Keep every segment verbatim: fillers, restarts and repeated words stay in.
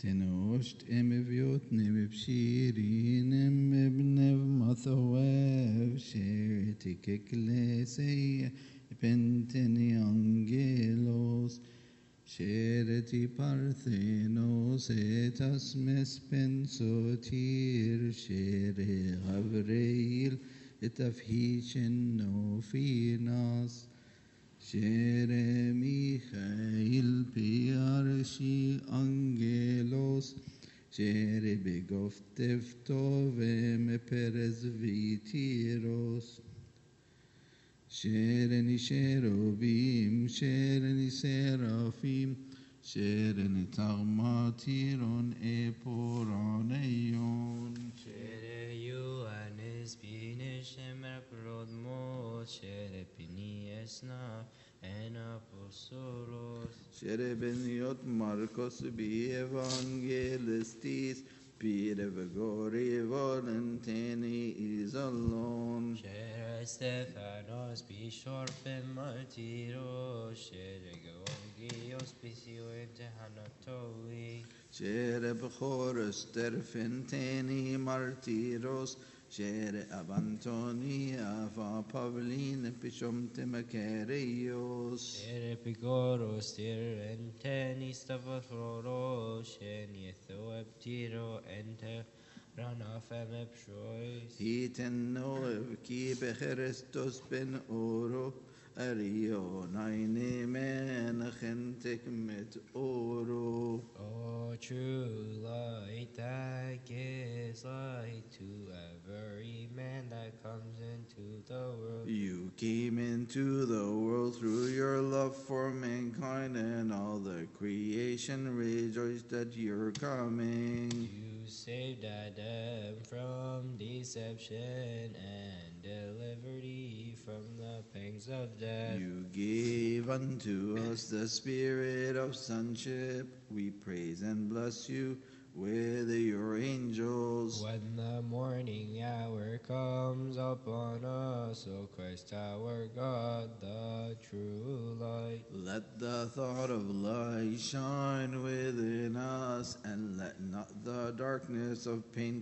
تنوشت ام بيوتني ببشيرين ام بنب مثواف شيرتك اكليسية بنتني انجيلوس شيرتي بارثينوس اتسمس بنسوتير شيري غبريل اتفهيشن نوفيناس شيري ميخائيل بيارشي انجيلوس شيري بيغفتفتو وم برزفيتيروس شيرني شيروبيم شيرني سيرافيم شيرني تغماتيرون ايبورانيون Shere Ioannis Binish Emerprod Mo Shere Pinies Na En Apostolos شيري بنيوت ماركوس بي evangelistis Pire vegori volentini isolon Shere Stephanos Bishorpe Martyros Shere Georgios Pisio Hanatoi Shere bchoros terfenteni martyros Shere abantoni ava pavlin pishomte makarios Shere Pigoros Tir Enteni Stavafroros Sheni Thoeptiro Ente Ranafem Epshois Hiten ki becherestos ben oro Ario naine men gentek met oro Oh, true light that gives light to every man that comes into the world. You came into the world through your love for mankind, and all the creation rejoiced at your coming. You saved Adam from deception and delivered Eve from the pangs of death. You gave unto us the spirit of sonship. We praise and bless you with your angels. When the morning hour comes upon us, O Christ our God, the true light. Let the thought of light shine within us, and let not the darkness of pain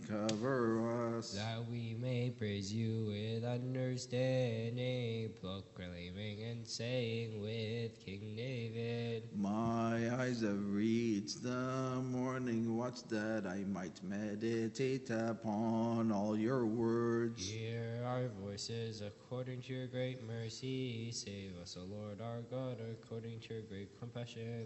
cover us. That we may praise you with understanding, proclaiming and saying with King David. My eyes have reached the morning watch, that I might meditate upon all your words. Hear our voices according to your great mercy. Save us, O Lord our God, according to your great compassion.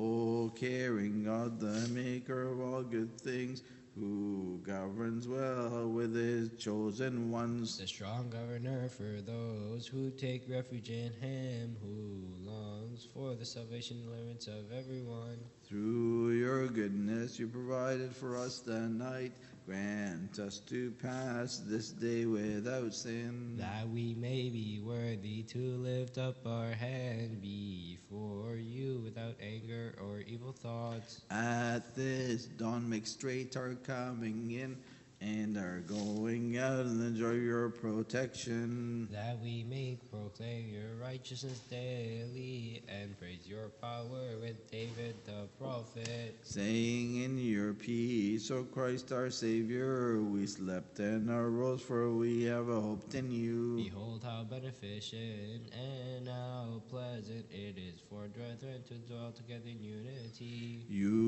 O caring God, the maker of all good things, who governs well with his chosen ones. The strong governor for those who take refuge in him, who longs for the salvation and deliverance of everyone. Through your goodness you provided for us the night. Grant us to pass this day without sin, that we may be worthy to lift up our hand before you without anger or evil thoughts. At this dawn make straight our coming in, and our going out in the joy of your protection. That we may proclaim your righteousness daily and praise your power with David the prophet. Saying in your peace, O Christ our Savior, we slept and arose, for we have hoped in you. Behold how beneficent and how pleasant it is for brethren to dwell together in unity.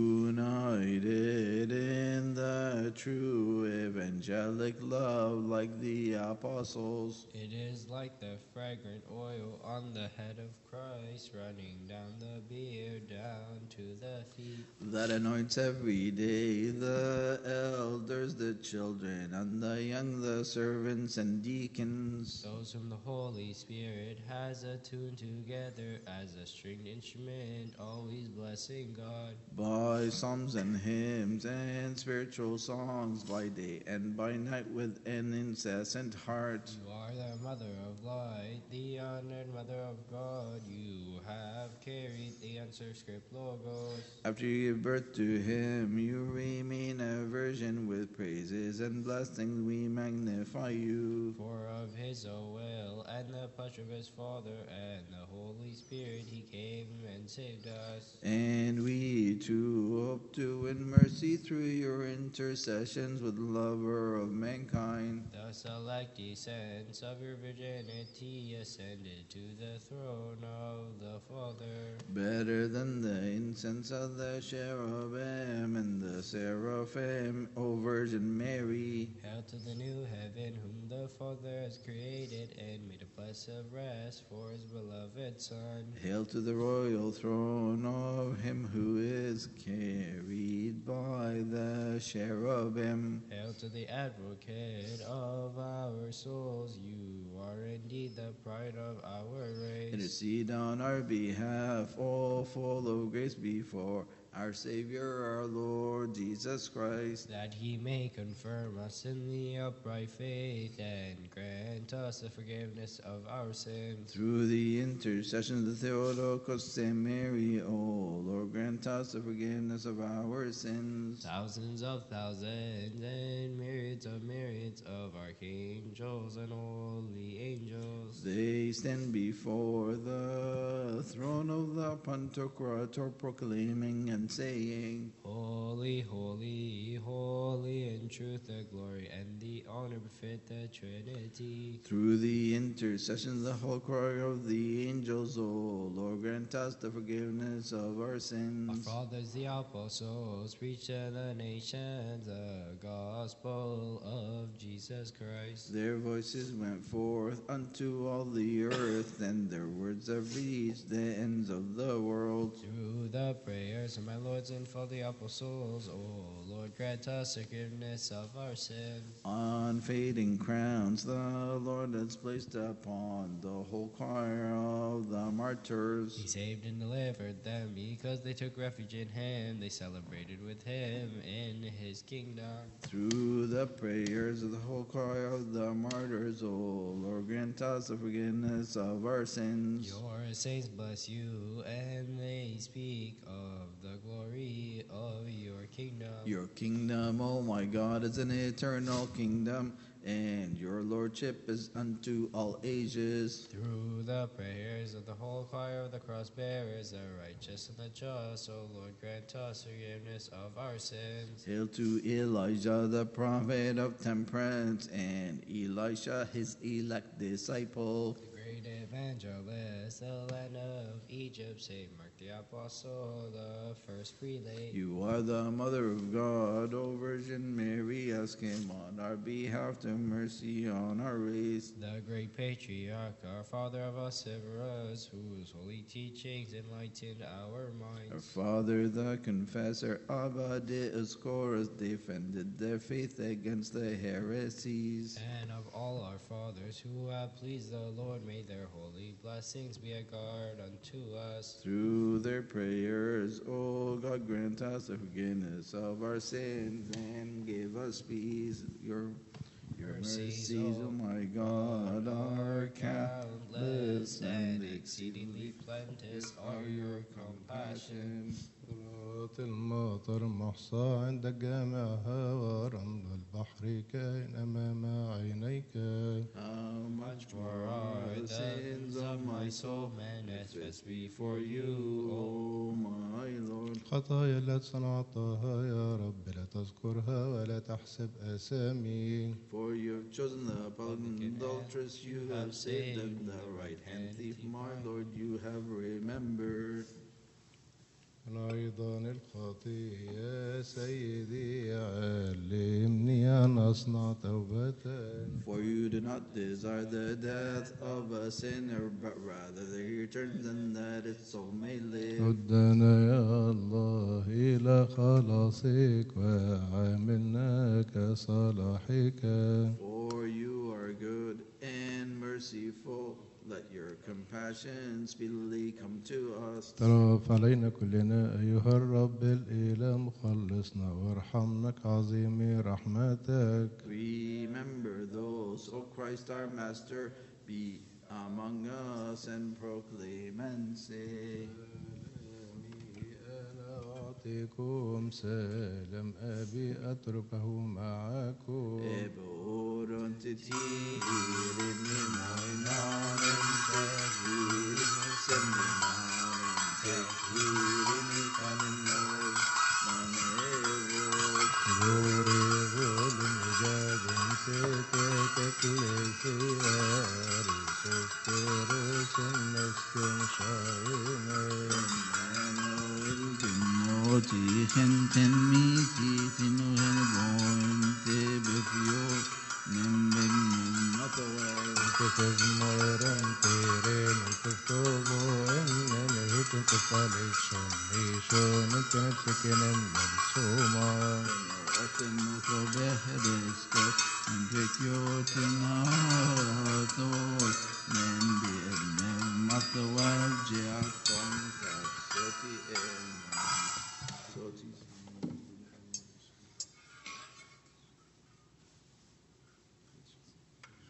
United in the true evangelic love, like the apostles. It is like the fragrant oil on the head of Christ, running down the beard, down to the feet. That anoints every day the elders, the children, and the young, the servants and deacons. Those whom the Holy Spirit has attuned together as a stringed instrument, always blessing God. By psalms and hymns and spiritual songs, by day and by night with an incessant heart. You are the mother of light, the honored mother of God. You have carried the unscripted logos. After you give birth to him, you remain a virgin. With praises and blessings we magnify you. For of his own will and the pleasure of his Father and the Holy Spirit he came and and saved us. And we too hope to win mercy through your intercessions with the lover of mankind. The select descents of your virginity ascended to the throne of the Father. Better than the incense of the cherubim and the seraphim, O Virgin Mary. Hail to the new heaven, whom the Father has created and made a place of rest for his beloved Son. Hail to the royal throne of him who is carried by the cherubim. Hail to the advocate of our souls. You are indeed the pride of our race. Intercede on our behalf, all full of grace before our Savior, our Lord Jesus Christ. That he may confirm us in the upright faith and grant us the forgiveness of our sins. Through the intercession of the Theotokos and Mary, O Lord, grant us the forgiveness of our sins. Thousands of thousands and myriads of myriads of archangels and holy angels. They stand before the throne of the Pantocrator, proclaiming and saying, Holy, holy, holy, in truth the glory and the honor befit the Trinity. Through the intercession of the whole choir of the angels, O Lord, grant us the forgiveness of our Our sins. fathers, the apostles, preach to the nations the gospel of Jesus Christ. Their voices went forth unto all the earth, and their words have reached the ends of the world. Through the prayers of my lords and for the apostles, O Lord, grant us forgiveness of our sins. Unfading crowns the Lord has placed upon the whole choir of the He martyrs. saved and delivered them because they took refuge in him. They celebrated with him in his kingdom. Through the prayers of the whole choir of the martyrs, O Lord, grant us the forgiveness of our sins. Your saints bless you, and they speak of the glory of your kingdom. Your kingdom, O my God, is an eternal kingdom, and your lordship is unto all ages. Through the prayers of the whole choir of the cross bearers, the righteous and the just, O Lord, grant us forgiveness of our sins. Hail to Elijah, the prophet of temperance, and Elisha, his elect disciple. The great evangelist, the land of Egypt, Saint Mark the apostle, the first prelate. You are the mother of God, O Virgin Mary, ask him on our behalf to mercy on our race. The great patriarch, our father of us, Severus, whose holy teachings enlightened our Our minds. father, the confessor, Abba de Escorus, defended their faith against the heresies. And of all our fathers who have pleased the Lord, may their holy blessings be a guard unto us. Through their prayers, O God, grant us the forgiveness of our sins and give us peace. Your, your mercies, O my God, are countless and exceedingly plenteous are your compassion. قطرات المطر محصى عند جامعها ورمل البحر كائن أمام عينيك. How much Much more more are are the sins of my soul manifest before you, O O my Lord. خطايا التي صنعتها يا رب لا تذكرها ولا تحسب آثامي. For you have chosen the publican adulteress, you have saved them, the right hand thief, my Lord, you have remembered. أيضا الخطية يا سيدي علمني أن أصنع توبة. For you do not desire the death of a sinner, but rather that he returns and that its soul may live. ردنا يا الله إلى خلاصك وعاملنا كصلاحك. For you are good and merciful. Let your compassion speedily come to us. ترف علينا كلنا أيها الرب الإله مخلصنا وارحمنا كعظيم رحمتك. Remember those, O Christ our Master, be among us and proclaim and say, أنا أعطيكم سلام أبي أتركه معكم. Eborun titirin ni moinanen te, hirin sen ni manen te. Tichen ten mi tichen no hen born te befio nimbin not away. تكز ميرن تيرين وتكتبو إن الهيت تفالي شميشون انت نفسك مرسومة Often no so behedesco and pick your tin heart